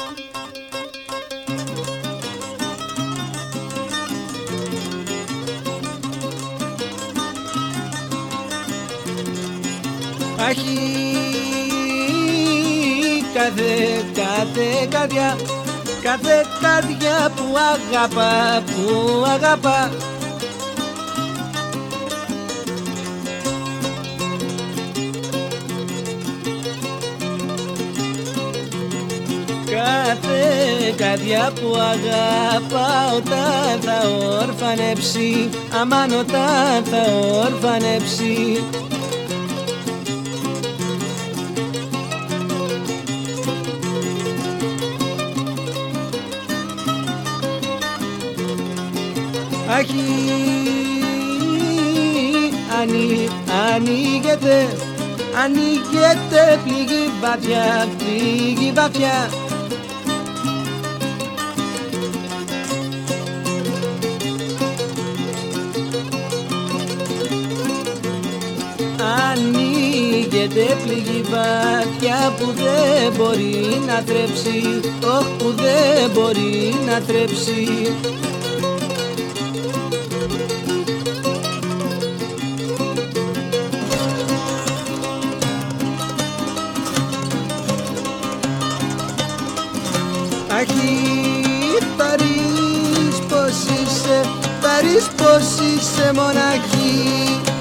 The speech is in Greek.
Αχι, κάθε καρδιά που αγαπά κάθε καρδιά που αγαπά όταν θα ορφανέψει, αμάν όταν θα ορφανέψει. Αχι, ανοίγεται, πληγή βαθιά. Ανοίγεται, πληγή βαθιά που δεν μπορεί να θρέψει, που δεν μπορεί να θρέψει. Αχι, Παρίς πως είσαι μοναχή.